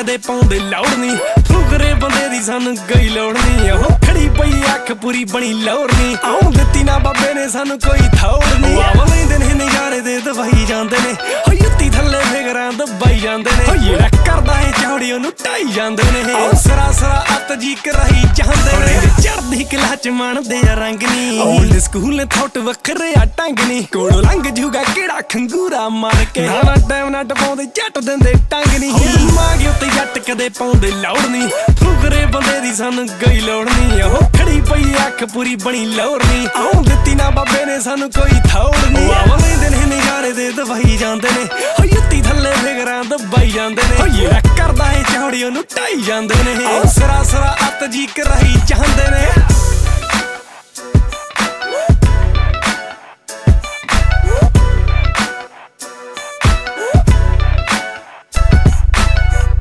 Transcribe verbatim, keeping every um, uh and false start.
ਕਦੇ ਪਾਉਂਦੇ ਲੋੜ ਨਹੀਂ ਫੁਕਰੇ ਬੰਦੇ ਦੀ ਸਾਨੂੰ ਕੋਈ ਲੋੜ ਨਹੀਂ ਉਹ ਖੜੀ ਪਈ ਅੱਖ ਪੂਰੀ ਬਣੀ ਲੋੜ ਨਹੀਂ ਆਉਂ ਦਿੱਤੀ ਨਾ ਬਾਬੇ ਨੇ ਸਾਨੂੰ ਕੋਈ ਥੌੜ ਨਹੀਂ ਆਵ ਲੈਂਦੇ ਨੇ ਨਜ਼ਾਰੇ ਦੇ ਦਵਾਈ ਜਾਂਦੇ ਨੇ ਹੋ ਯੁੱਤੀ ਥੱਲੇ ਫਿਕਰਾਂ ਦਬਾਈ ਜਾਂਦੇ ਨੇ ਹੋ ਜਿਹੜਾ ਕਰਦਾ ਏ ਚੌੜੀ ਉਹਨੂੰ ਢਾਈ ਜਾਂਦੇ ਨੇ ਉਹ ਸਰਾ ਸਰਾ ਅੱਤ ਜੀ ਕਰਾਈ ਜਾਂਦੇ ਨੇ ਚੜਦੀ ਕਲਾ ਚ ਮੰਨਦੇ ਆ ਰੰਗ ਨੀ ਓਲਡ ਸਕੂਲ ਥੋਟ ਵੱਖਰੇ ਆ ਟੰਗ ਨੀ ਕੋਲੋਂ ਲੰਘ ਜੂਗਾ ਕਿਹੜਾ ਖੰਗੂਰਾ ਮਾਰ ਕੇ ਨਾ ਟਾਈਮ ਨਾ ਟਪਾਉਂਦੇ ਜੱਟ ਦਿੰਦੇ ਟੰਗ ਨੀ ਮਾਂਗੇ ਉੱਤੇ ਜੱਟ ਕਦੇ ਪਾਉਂਦੇ ਲੋੜ ਨਹੀਂ ਫੁਕਰੇ ਬੰਦੇ ਦੀ ਸਾਨੂੰ ਕੋਈ ਲੋੜ ਨਹੀਂ ਉਹ ਖੜੀ ਪਈ ਅੱਖ ਪੂਰੀ ਬਣੀ ਲੋੜ ਨਹੀਂ ਆਉਂ ਦਿੱਤੀ ਨਾ ਬਾਬੇ ਨੇ ਸਾਨੂੰ ਕੋਈ ਥੌੜ ਨਹੀਂ ਆਵ ਲੈਂਦੇ ਨੇ ਨਜ਼ਾਰੇ ਦੇ ਦਵਾਈ ਜਾਂਦੇ ਨੇ ਹੋ ਯੁੱਤੀ ਥੱਲੇ ਫਿਕਰਾਂ ਦਬਾਈ ਜਾਂਦੇ ਨੇ ਹੋ ਜਿਹੜਾ ਕਰਦਾ ਏ ਚੌੜੀ ਉਹਨੂੰ ਢਾਈ ਜਾਂਦੇ ਨੇ ਉਹ ਸਰਾ ਸਰਾ ਅੱਤ ਜੀ ਕਰਾਈ ਜਾਂਦੇ ਨੇ